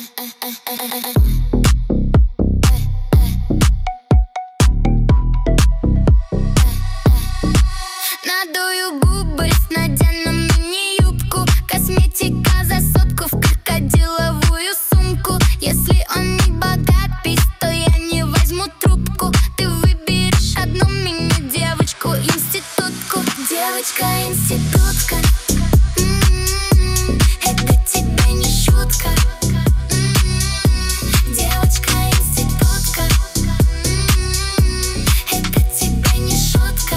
Надую губы, надену мини-юбку, косметика за сотку в крокодиловую сумку. Если он не богат, пись, то я не возьму трубку. Ты выберешь одну мини-девочку, институтку. Девочка-институтка, это тебе не шутка. Девочка-институтка, это тебе не шутка.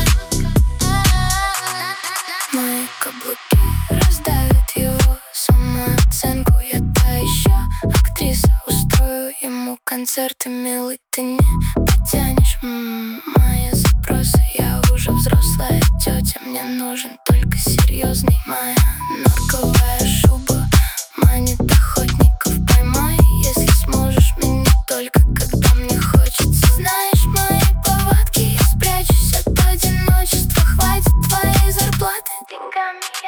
Мои каблуки раздавят его самооценку. Я та еще актриса, устрою ему концерты, милый, ты не потянешь мои запросы. Я уже взрослая тетя, мне нужен только серьезный. Моя норковая шуба манит охотников. Поймай, если сможешь меня только когда мне хочется. Знаешь мои повадки, я спрячусь от одиночества. Хватит твоей зарплаты деньгами